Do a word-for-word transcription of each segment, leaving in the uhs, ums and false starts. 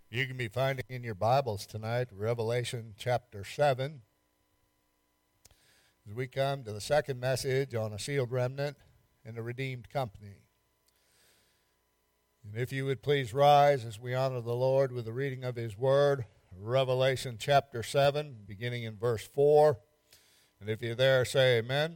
You can be finding in your Bibles tonight Revelation chapter seven as we come to the second message on a sealed remnant and a redeemed company. And if you would please rise as we honor the Lord with the reading of His Word, Revelation chapter seven, beginning in verse four. And if you're there, say amen.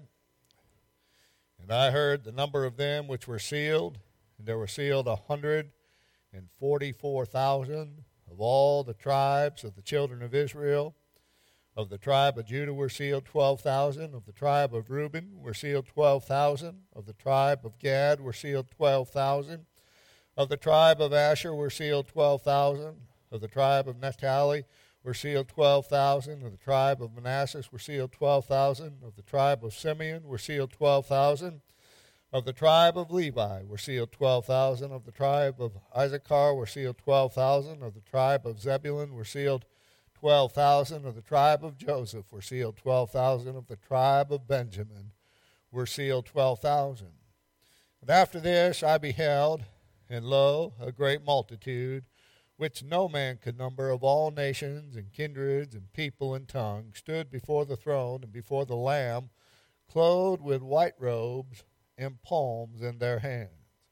And I heard the number of them which were sealed, and there were sealed a hundred and forty-four thousand of all the tribes of the children of Israel. Of the tribe of Judah were sealed twelve thousand. Of the tribe of Reuben were sealed twelve thousand. Of the tribe of Gad were sealed twelve thousand. Of the tribe of Asher were sealed twelve thousand. Of the tribe of Naphtali were sealed twelve thousand. Of the tribe of Manasseh were sealed twelve thousand. Of the tribe of Simeon were sealed twelve thousand. Of the tribe of Levi were sealed twelve thousand. Of the tribe of Issachar were sealed twelve thousand. Of the tribe of Zebulun were sealed twelve thousand. Of the tribe of Joseph were sealed twelve thousand. Of the tribe of Benjamin were sealed twelve thousand. And after this I beheld, and lo, a great multitude, which no man could number, of all nations and kindreds and people and tongues, stood before the throne and before the Lamb, clothed with white robes, and palms in their hands,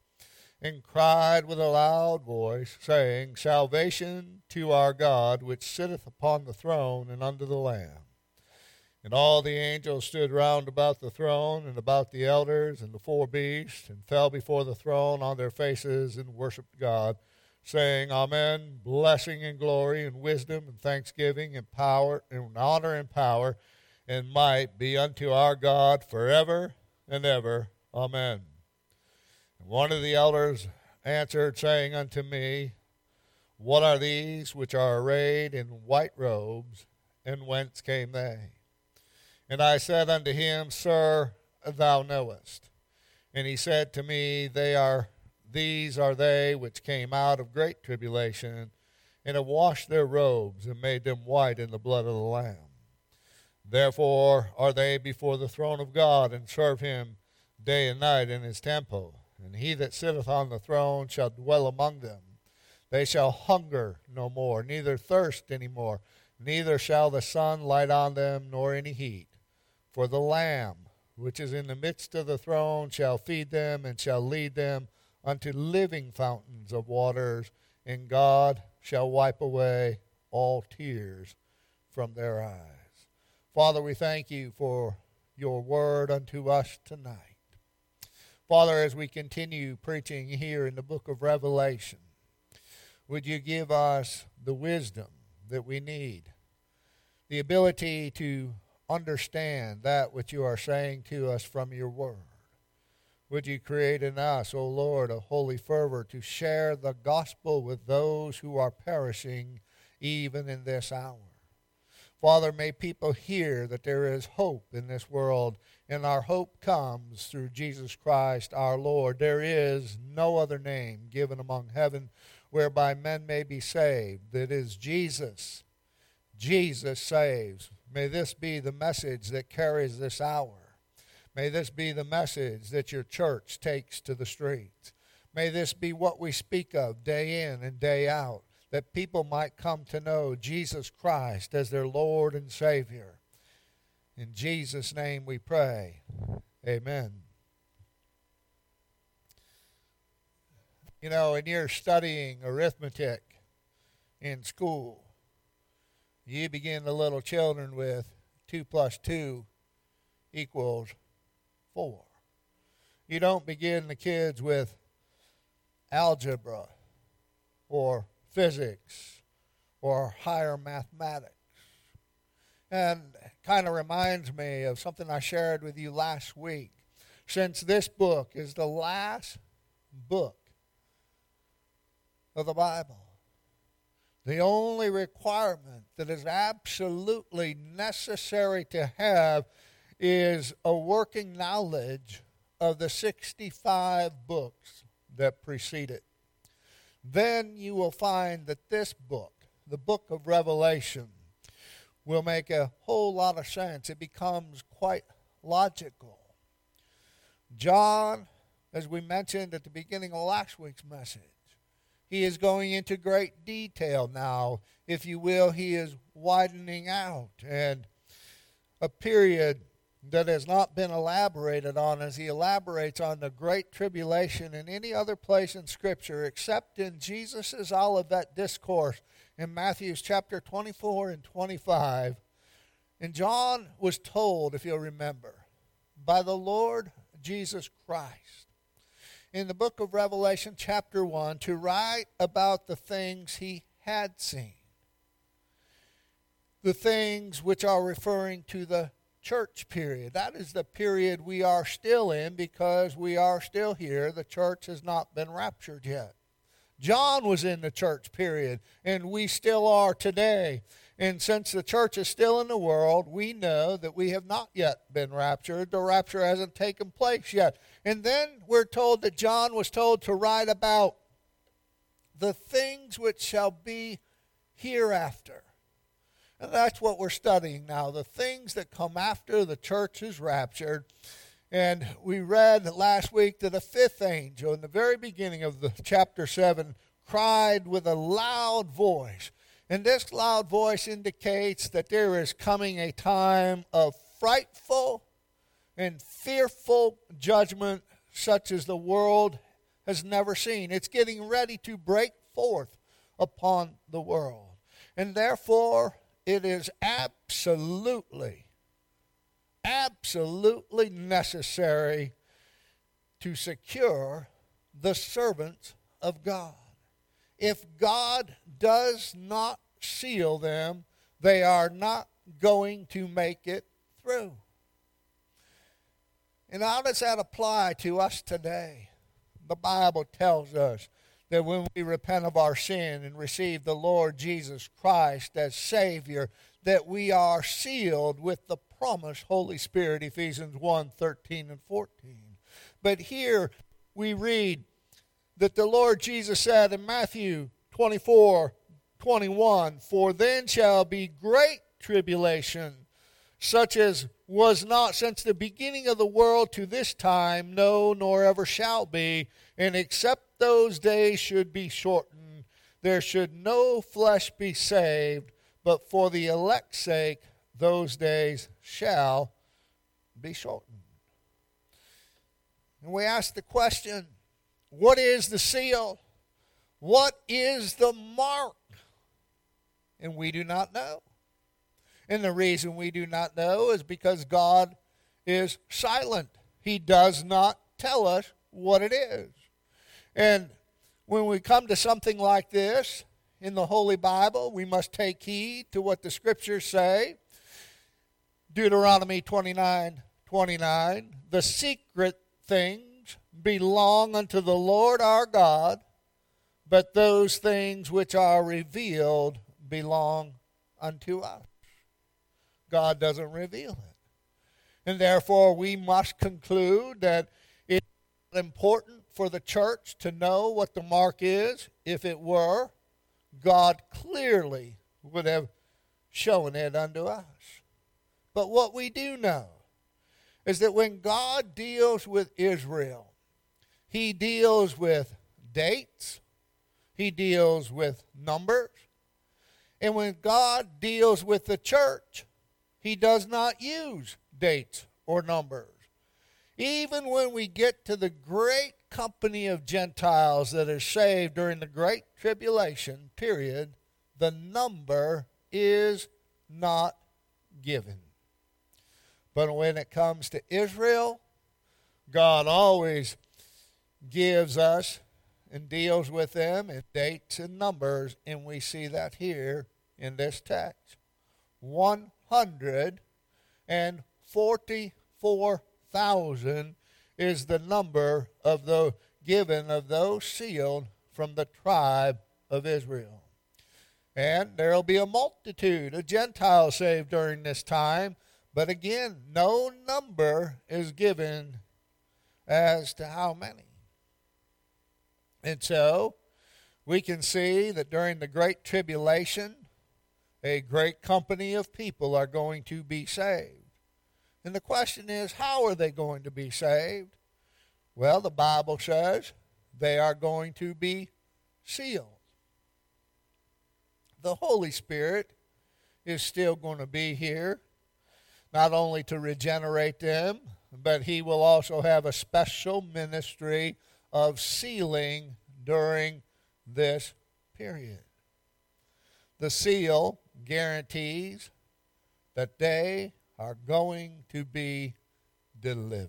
and cried with a loud voice, saying, Salvation to our God, which sitteth upon the throne and unto the Lamb. And all the angels stood round about the throne, and about the elders and the four beasts, and fell before the throne on their faces, and worshipped God, saying, Amen, blessing and glory and wisdom and thanksgiving and power and honor and power and might be unto our God forever and ever. Amen. And one of the elders answered, saying unto me, What are these which are arrayed in white robes, and whence came they? And I said unto him, Sir, thou knowest. And he said to me, They are these are they which came out of great tribulation, and have washed their robes, and made them white in the blood of the Lamb. Therefore are they before the throne of God, and serve him day and night in his temple. And he that sitteth on the throne shall dwell among them. They shall hunger no more, neither thirst any more, neither shall the sun light on them, nor any heat. For the Lamb, which is in the midst of the throne, shall feed them, and shall lead them unto living fountains of waters, and God shall wipe away all tears from their eyes. Father, we thank you for your word unto us tonight. Father, as we continue preaching here in the book of Revelation, would you give us the wisdom that we need, the ability to understand that which you are saying to us from your word? Would you create in us, O Lord, a holy fervor to share the gospel with those who are perishing even in this hour? Father, may people hear that there is hope in this world, and our hope comes through Jesus Christ our Lord. There is no other name given among heaven whereby men may be saved. That is Jesus. Jesus saves. May this be the message that carries this hour. May this be the message that your church takes to the streets. May this be what we speak of day in and day out, that people might come to know Jesus Christ as their Lord and Savior. In Jesus' name we pray. Amen. You know, when you're studying arithmetic in school, you begin the little children with two plus two equals four. You don't begin the kids with algebra or physics or higher mathematics. And it kind of reminds me of something I shared with you last week. Since this book is the last book of the Bible, the only requirement that is absolutely necessary to have is a working knowledge of the sixty-five books that precede it. Then you will find that this book, the book of Revelation, will make a whole lot of sense. It becomes quite logical. John, as we mentioned at the beginning of last week's message, he is going into great detail now. If you will, he is widening out. And a period that has not been elaborated on as he elaborates on the Great Tribulation in any other place in Scripture except in Jesus' Olivet Discourse in Matthew chapter twenty-four and twenty-five. And John was told, if you'll remember, by the Lord Jesus Christ in the book of Revelation chapter one to write about the things he had seen. The things which are referring to the church period. That is the period we are still in because we are still here. The church has not been raptured yet. John was in the church period, and we still are today. And since the church is still in the world, we know that we have not yet been raptured. The rapture hasn't taken place yet. And then we're told that John was told to write about the things which shall be hereafter. And that's what we're studying now, the things that come after the church is raptured. And we read last week that the fifth angel, in the very beginning of the chapter seven, cried with a loud voice. And this loud voice indicates that there is coming a time of frightful and fearful judgment such as the world has never seen. It's getting ready to break forth upon the world. And therefore, it is absolutely, absolutely necessary to secure the servants of God. If God does not seal them, they are not going to make it through. And how does that apply to us today? The Bible tells us that when we repent of our sin and receive the Lord Jesus Christ as Savior, that we are sealed with the promised Holy Spirit, Ephesians one, thirteen and fourteen. But here we read that the Lord Jesus said in Matthew twenty-four, twenty-one, "For then shall be great tribulation, such as was not since the beginning of the world to this time, no, nor ever shall be. And except those days should be shortened, there should no flesh be saved, but for the elect's sake those days shall be shortened." And we ask the question, what is the seal? What is the mark? And we do not know. And the reason we do not know is because God is silent. He does not tell us what it is. And when we come to something like this in the Holy Bible, we must take heed to what the Scriptures say. Deuteronomy twenty-nine, twenty-nine, "The secret things belong unto the Lord our God, but those things which are revealed belong unto us." God doesn't reveal it. And therefore we must conclude that it's important for the church to know what the mark is. If it were, God clearly would have shown it unto us. But what we do know is that when God deals with Israel, He deals with dates, He deals with numbers, and when God deals with the church, He does not use dates or numbers. Even when we get to the great company of Gentiles that are saved during the Great Tribulation period, the number is not given. But when it comes to Israel, God always gives us and deals with them in dates and numbers, and we see that here in this text. One hundred forty-four thousand is the number of the given of those sealed from the tribe of Israel. And there will be a multitude of Gentiles saved during this time, but again, no number is given as to how many. And so, we can see that during the Great Tribulation, a great company of people are going to be saved. And the question is, how are they going to be saved? Well, the Bible says they are going to be sealed. The Holy Spirit is still going to be here, not only to regenerate them, but he will also have a special ministry of sealing during this period. The seal guarantees that they are going to be delivered.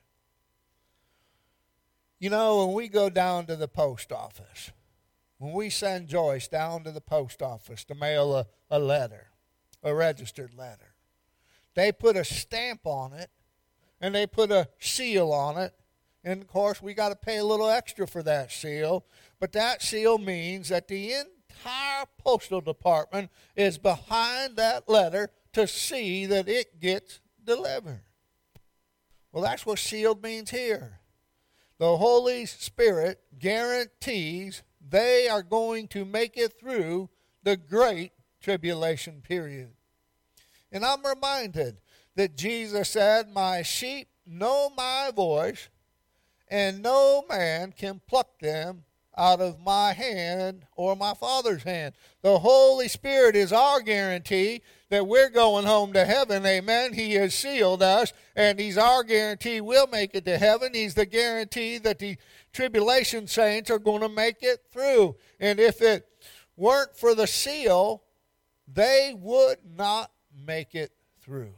You know, when we go down to the post office, when we send Joyce down to the post office to mail a, a letter, a registered letter, they put a stamp on it and they put a seal on it. And, of course, we got to pay a little extra for that seal. But that seal means that the entire postal department is behind that letter to see that it gets delivered. Well, that's what sealed means here. The Holy Spirit guarantees they are going to make it through the great tribulation period. And I'm reminded that Jesus said, "My sheep know my voice, and no man can pluck them out of my hand or my Father's hand." The Holy Spirit is our guarantee that we're going home to heaven. Amen. He has sealed us, and he's our guarantee we'll make it to heaven. He's the guarantee that the tribulation saints are going to make it through. And if it weren't for the seal, they would not make it through.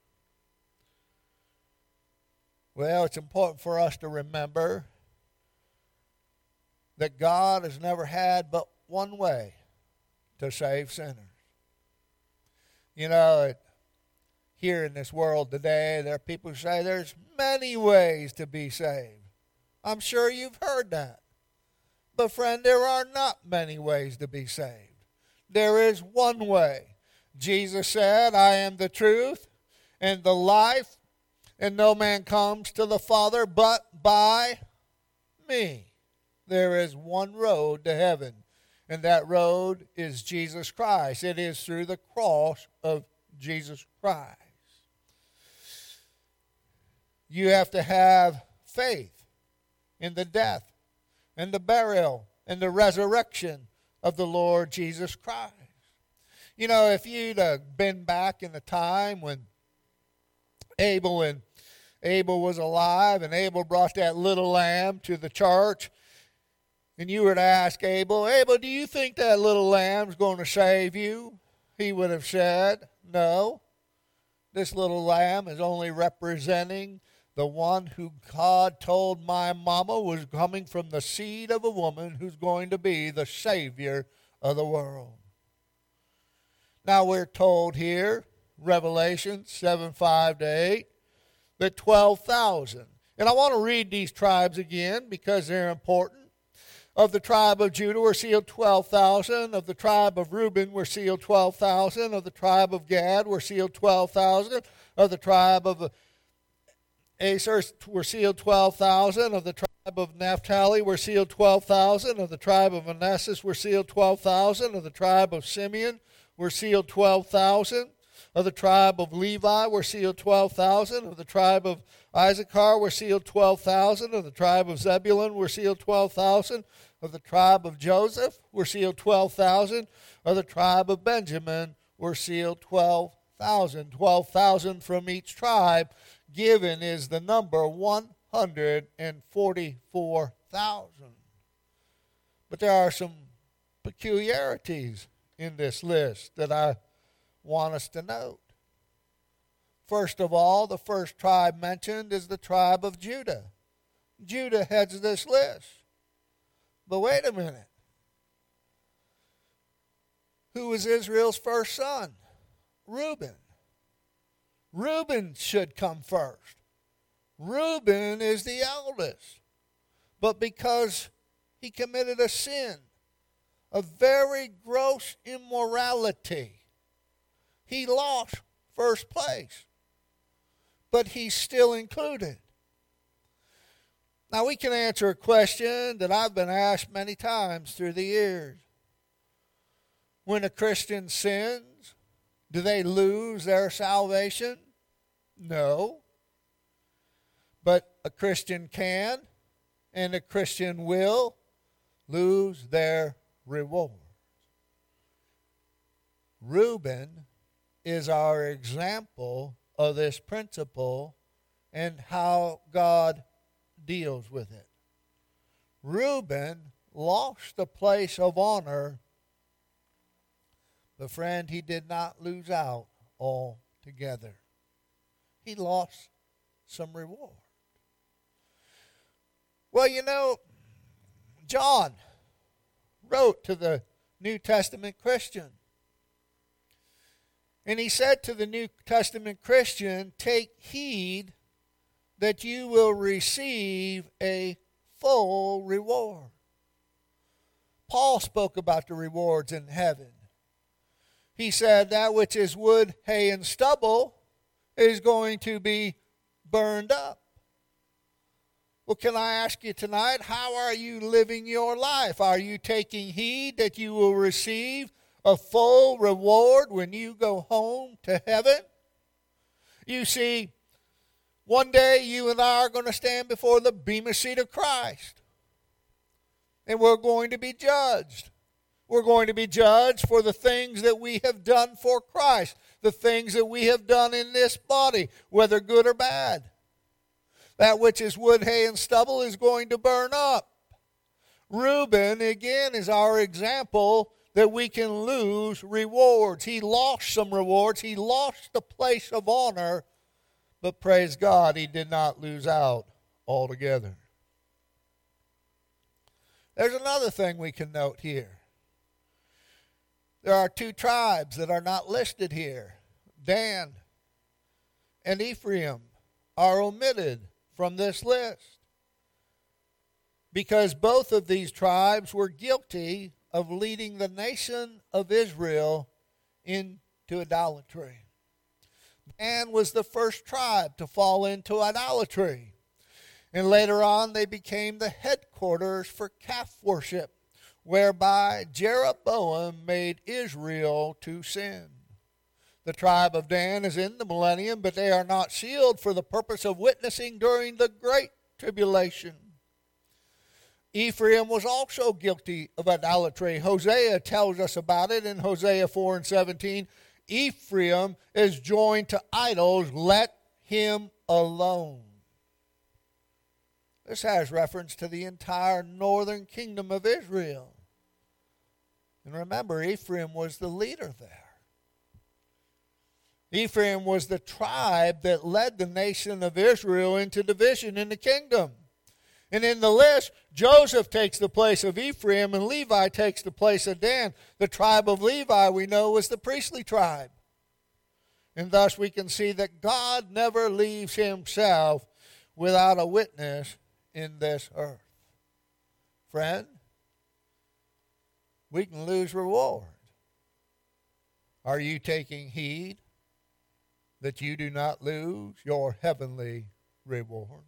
Well, it's important for us to remember that God has never had but one way to save sinners. You know, it, here in this world today, there are people who say there's many ways to be saved. I'm sure you've heard that. But friend, there are not many ways to be saved. There is one way. Jesus said, "I am the truth and the life, and no man comes to the Father but by me." There is one road to heaven, and that road is Jesus Christ. It is through the cross of Jesus Christ. You have to have faith in the death and the burial and the resurrection of the Lord Jesus Christ. You know, if you'd uh, been back in the time when Abel and Abel was alive, and Abel brought that little lamb to the church, and you were to ask Abel, "Abel, do you think that little lamb's going to save you?" He would have said, "No. This little lamb is only representing the one who God told my mama was coming from the seed of a woman who's going to be the Savior of the world." Now we're told here, Revelation seven, five to eight, that twelve thousand. And I want to read these tribes again because they're important. Of the tribe of Judah were sealed twelve thousand. Of the tribe of Reuben were sealed twelve thousand. Of the tribe of Gad were sealed twelve thousand. Of the tribe of Aser were sealed twelve thousand. Of the tribe of Naphtali were sealed twelve thousand. Of the tribe of Manasseh were sealed twelve thousand. Of the tribe of Simeon were sealed twelve thousand. Of the tribe of Levi were sealed twelve thousand. Of the tribe of Issachar were sealed twelve thousand. Of the tribe of Zebulun were sealed twelve thousand. Of the tribe of Joseph were sealed twelve thousand. Of the tribe of Benjamin were sealed twelve thousand. twelve thousand from each tribe given is the number one hundred forty-four thousand. But there are some peculiarities in this list that I want us to note. First of all, the first tribe mentioned is the tribe of Judah. Judah heads this list. But wait a minute. Who was Israel's first son? Reuben. Reuben should come first. Reuben is the eldest. But because he committed a sin, a very gross immorality, he lost first place. But he's still included. Now we can answer a question that I've been asked many times through the years. When a Christian sins, do they lose their salvation? No. But a Christian can, and a Christian will, lose their reward. Reuben is our example of this principle and how God deals with it. Reuben lost a place of honor, but friend, he did not lose out altogether. He lost some reward. Well, you know, John wrote to the New Testament Christian. And he said to the New Testament Christian, take heed that you will receive a full reward. Paul spoke about the rewards in heaven. He said that which is wood, hay, and stubble is going to be burned up. Well, can I ask you tonight, how are you living your life? Are you taking heed that you will receive a full reward when you go home to heaven? You see, one day you and I are going to stand before the bema seat of Christ. And we're going to be judged. We're going to be judged for the things that we have done for Christ, the things that we have done in this body, whether good or bad. That which is wood, hay, and stubble is going to burn up. Reuben, again, is our example that we can lose rewards. He lost some rewards. He lost the place of honor, but praise God, he did not lose out altogether. There's another thing we can note here. There are two tribes that are not listed here. Dan and Ephraim are omitted from this list because both of these tribes were guilty of leading the nation of Israel into idolatry. Dan was the first tribe to fall into idolatry. And later on, they became the headquarters for calf worship, whereby Jeroboam made Israel to sin. The tribe of Dan is in the millennium, but they are not sealed for the purpose of witnessing during the Great Tribulation. Ephraim was also guilty of idolatry. Hosea tells us about it in Hosea four and seventeen. Ephraim is joined to idols, let him alone. This has reference to the entire northern kingdom of Israel. And remember, Ephraim was the leader there. Ephraim was the tribe that led the nation of Israel into division in the kingdom. And in the list, Joseph takes the place of Ephraim and Levi takes the place of Dan. The tribe of Levi, we know, was the priestly tribe. And thus we can see that God never leaves himself without a witness in this earth. Friend, we can lose reward. Are you taking heed that you do not lose your heavenly reward?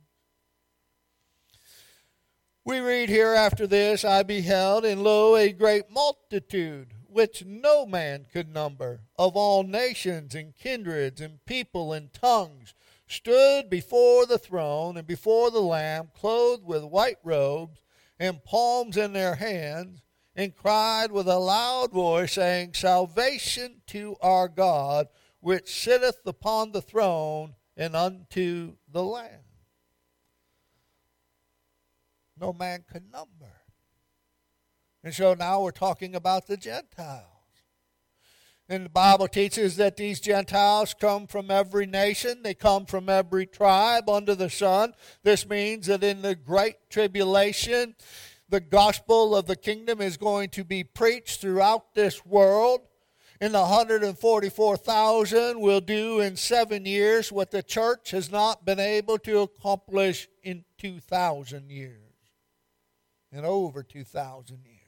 We read here after this, I beheld, and lo, a great multitude, which no man could number, of all nations and kindreds and people and tongues, stood before the throne and before the Lamb, clothed with white robes and palms in their hands, and cried with a loud voice, saying, Salvation to our God, which sitteth upon the throne, and unto the Lamb. No man could number. And so now we're talking about the Gentiles. And the Bible teaches that these Gentiles come from every nation. They come from every tribe under the sun. This means that in the Great Tribulation, the gospel of the kingdom is going to be preached throughout this world. And the one hundred forty-four thousand will do in seven years what the church has not been able to accomplish in two thousand years. In over two thousand years.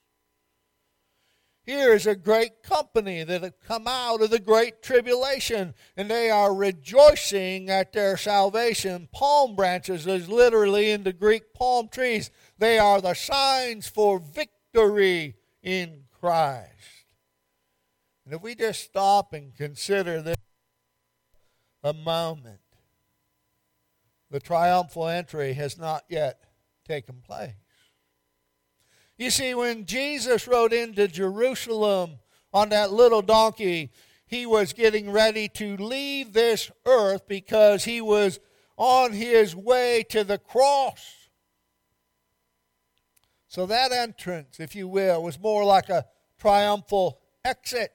Here is a great company that have come out of the Great Tribulation, and they are rejoicing at their salvation. Palm branches is literally in the Greek palm trees. They are the signs for victory in Christ. And if we just stop and consider this a moment, the triumphal entry has not yet taken place. You see, when Jesus rode into Jerusalem on that little donkey, he was getting ready to leave this earth because he was on his way to the cross. So that entrance, if you will, was more like a triumphal exit.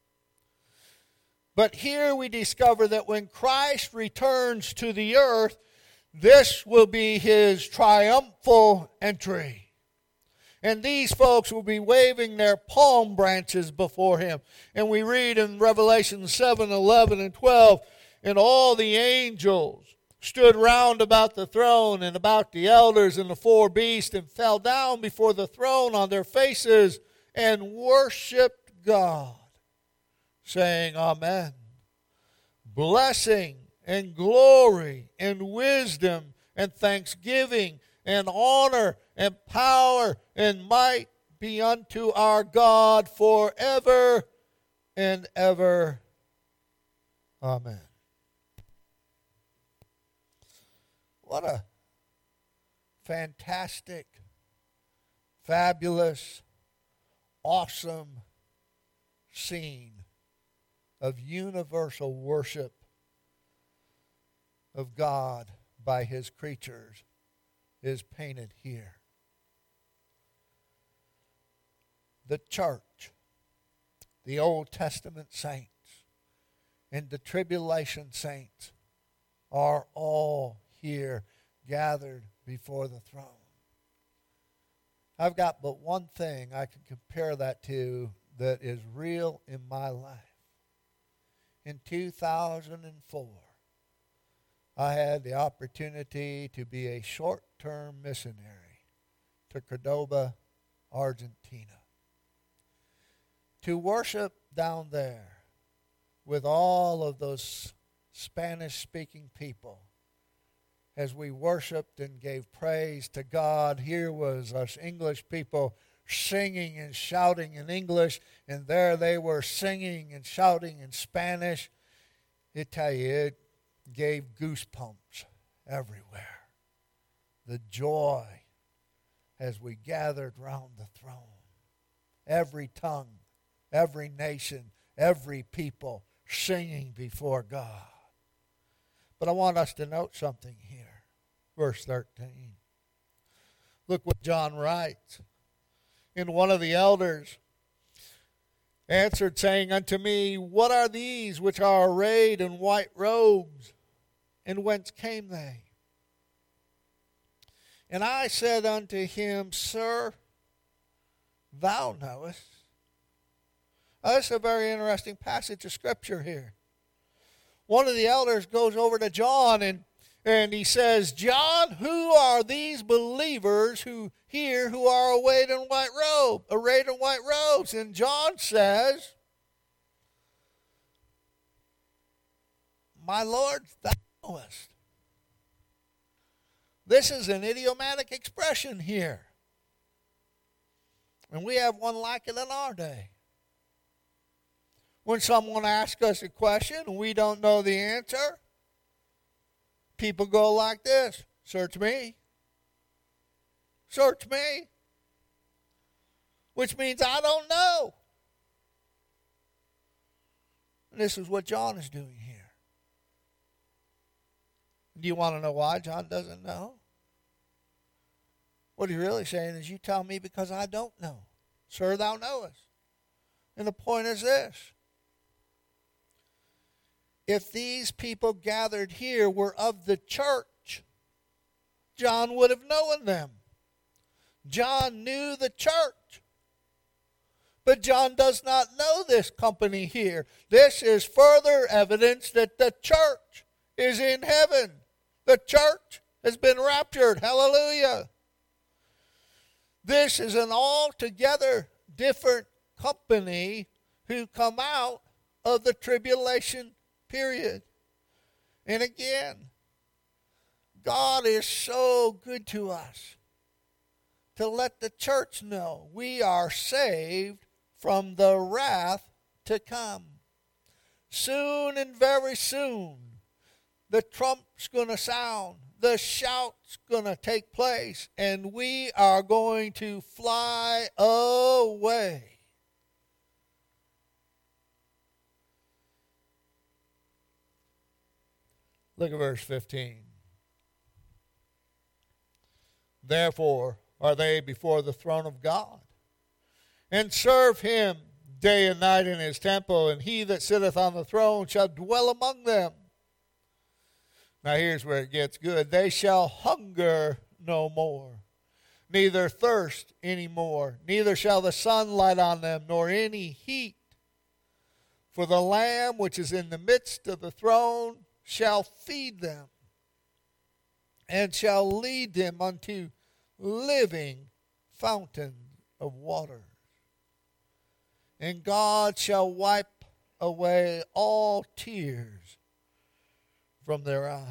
But here we discover that when Christ returns to the earth, this will be his triumphal entry. And these folks will be waving their palm branches before him. And we read in Revelation seven, eleven, and twelve, and all the angels stood round about the throne and about the elders and the four beasts, and fell down before the throne on their faces and worshipped God, saying, Amen. Blessing and glory and wisdom and thanksgiving and honor and power and might be unto our God forever and ever. Amen. What a fantastic, fabulous, awesome scene of universal worship of God by his creatures is painted here. The church, the Old Testament saints, and the tribulation saints are all here gathered before the throne. I've got but one thing I can compare that to that is real in my life. In two thousand four, I had the opportunity to be a short-term missionary to Cordoba, Argentina. To worship down there with all of those Spanish-speaking people as we worshiped and gave praise to God. Here was us English people singing and shouting in English, and there they were singing and shouting in Spanish. I tell you, it gave goosebumps everywhere. The joy as we gathered round the throne. Every tongue, every nation, every people singing before God. But I want us to note something here. Verse thirteen. Look what John writes. And one of the elders answered, saying unto me, What are these which are arrayed in white robes? And whence came they? And I said unto him, Sir, thou knowest. Now, this is a very interesting passage of Scripture here. One of the elders goes over to John and, and he says, John, who are these believers who here who are arrayed in white robe, arrayed in white robes? And John says, My Lord, thou knowest. This is an idiomatic expression here. And we have one like it in our day. When someone asks us a question and we don't know the answer, people go like this, search me. Search me. Which means I don't know. And this is what John is doing here. Do you want to know why John doesn't know? What he's really saying is, you tell me because I don't know. Sir, thou knowest. And the point is this. If these people gathered here were of the church, John would have known them. John knew the church. But John does not know this company here. This is further evidence that the church is in heaven. The church has been raptured. Hallelujah. This is an altogether different company who come out of the tribulation period. And again, God is so good to us to let the church know we are saved from the wrath to come. Soon and very soon, the trump's going to sound. the shout's going to take place, and we are going to fly away. Look at verse fifteen. Therefore are they before the throne of God, and serve him day and night in his temple, and he that sitteth on the throne shall dwell among them. Now here's where it gets good. They shall hunger no more, neither thirst any more, neither shall the sun light on them, nor any heat. For the Lamb which is in the midst of the throne shall feed them, and shall lead them unto living fountains of water. And God shall wipe away all tears from their eyes.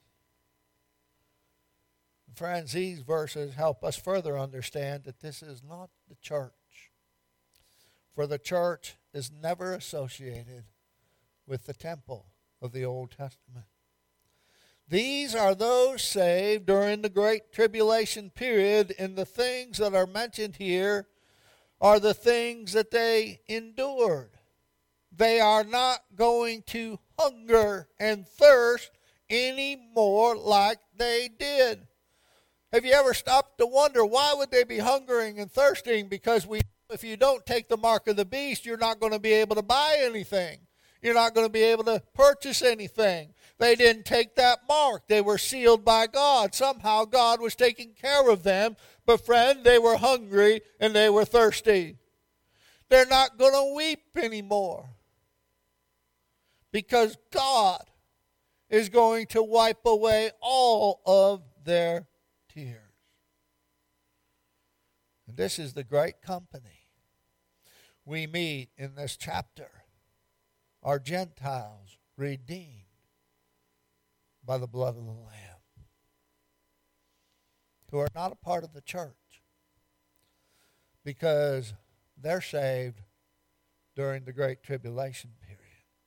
Friends, these verses help us further understand that this is not the church. For the church is never associated with the temple of the Old Testament. These are those saved during the Great Tribulation period, and the things that are mentioned here are the things that they endured. They are not going to hunger and thirst anymore like they did. Have you ever stopped to wonder why would they be hungering and thirsting? Because we, if you don't take the mark of the beast, you're not going to be able to buy anything. You're not going to be able to purchase anything. They didn't take that mark. They were sealed by God. Somehow God was taking care of them. But friend, they were hungry and they were thirsty. They're not going to weep anymore, because God is going to wipe away all of their tears. And this is the great company we meet in this chapter. Are Gentiles redeemed by the blood of the Lamb, who are not a part of the church because they're saved during the Great Tribulation period.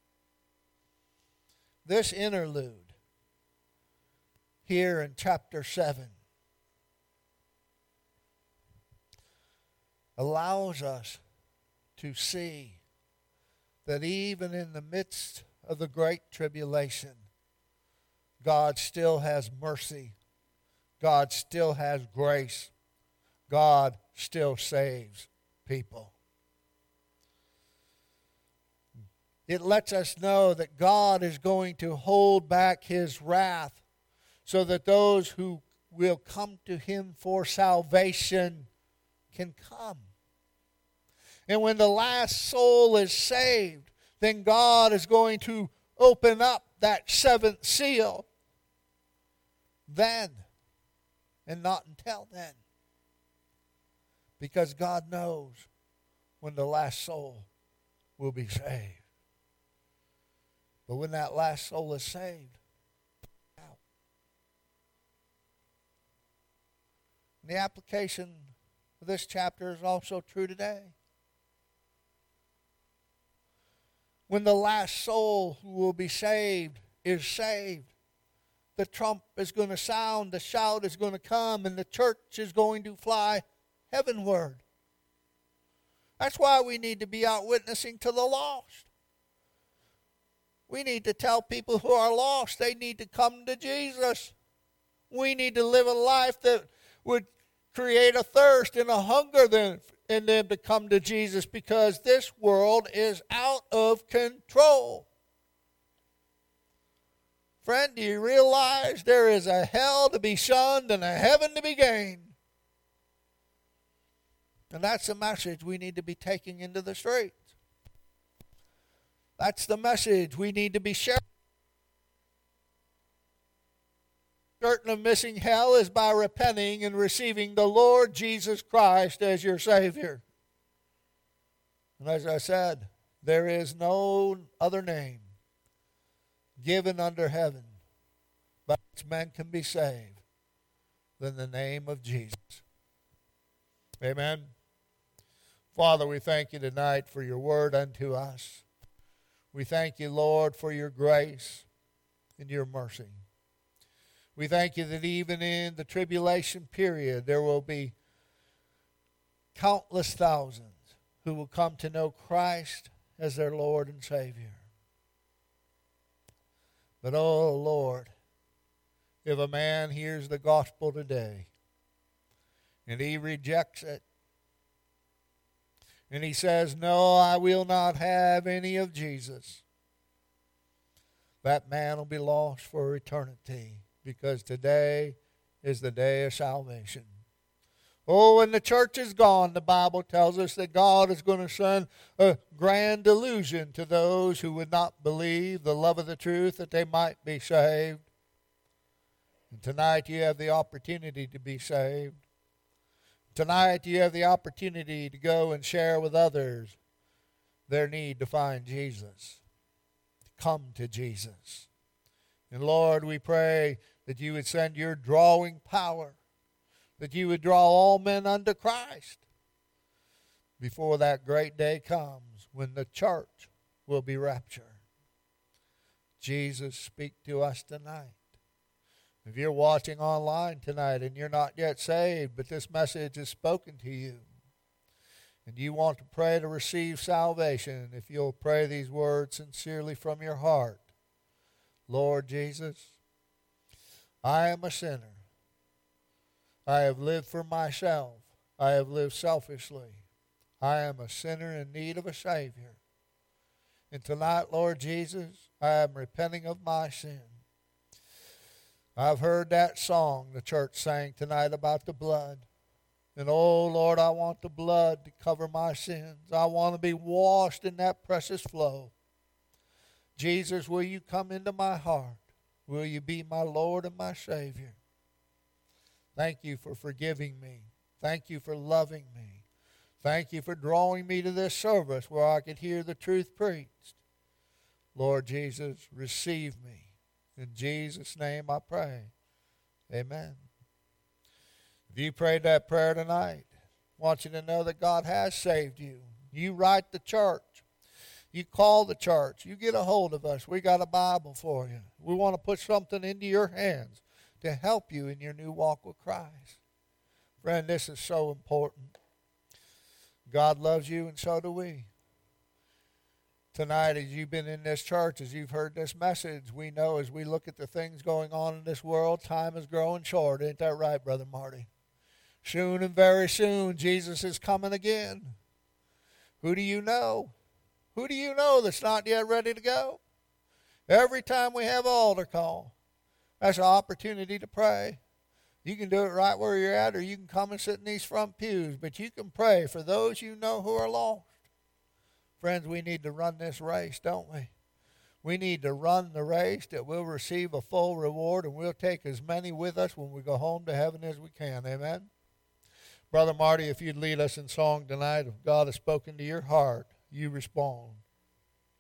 This interlude here in chapter seven allows us to see that even in the midst of the Great Tribulation, God still has mercy. God still has grace. God still saves people. It lets us know that God is going to hold back his wrath so that those who will come to him for salvation can come. And when the last soul is saved, then God is going to open up that seventh seal. Then, and not until then. Because God knows when the last soul will be saved. But when that last soul is saved, out. The application of this chapter is also true today. When the last soul who will be saved is saved, the trump is going to sound, the shout is going to come, and the church is going to fly heavenward. That's why we need to be out witnessing to the lost. We need to tell people who are lost they need to come to Jesus. We need to live a life that would create a thirst and a hunger then in them to come to Jesus, because this world is out of control. Friend, do you realize there is a hell to be shunned and a heaven to be gained? And that's the message we need to be taking into the streets. That's the message we need to be sharing. Certain of missing hell is by repenting and receiving the Lord Jesus Christ as your Savior. And as I said, there is no other name given under heaven by which men can be saved than the name of Jesus. Amen. Father, we thank you tonight for your word unto us. We thank you, Lord, for your grace and your mercy. We thank you that even in the tribulation period, there will be countless thousands who will come to know Christ as their Lord and Savior. But, oh Lord, if a man hears the gospel today and he rejects it, and he says, no, I will not have any of Jesus, that man will be lost for eternity, because today is the day of salvation. Oh, when the church is gone, the Bible tells us that God is going to send a grand delusion to those who would not believe the love of the truth, that they might be saved. And tonight you have the opportunity to be saved. Tonight you have the opportunity to go and share with others their need to find Jesus, to come to Jesus. And Lord, we pray that you would send your drawing power, that you would draw all men unto Christ before that great day comes when the church will be raptured. Jesus, speak to us tonight. If you're watching online tonight and you're not yet saved, but this message is spoken to you, and you want to pray to receive salvation, if you'll pray these words sincerely from your heart. Lord Jesus, I am a sinner. I have lived for myself. I have lived selfishly. I am a sinner in need of a Savior. And tonight, Lord Jesus, I am repenting of my sin. I've heard that song the church sang tonight about the blood. And oh, Lord, I want the blood to cover my sins. I want to be washed in that precious flow. Jesus, will you come into my heart? Will you be my Lord and my Savior? Thank you for forgiving me. Thank you for loving me. Thank you for drawing me to this service where I could hear the truth preached. Lord Jesus, receive me. In Jesus' name I pray. Amen. If you prayed that prayer tonight, I want you to know that God has saved you. You write the church. You call the church. You get a hold of us. We got a Bible for you. We want to put something into your hands to help you in your new walk with Christ. Friend, this is so important. God loves you, and so do we. Tonight, as you've been in this church, as you've heard this message, we know as we look at the things going on in this world, time is growing short. Ain't that right, Brother Marty? Soon and very soon, Jesus is coming again. Who do you know? Who do you know that's not yet ready to go? Every time we have an altar call, that's an opportunity to pray. You can do it right where you're at, or you can come and sit in these front pews, but you can pray for those you know who are lost. Friends, we need to run this race, don't we? We need to run the race that we'll receive a full reward, and we'll take as many with us when we go home to heaven as we can. Amen? Brother Marty, if you'd lead us in song tonight, if God has spoken to your heart, you respond.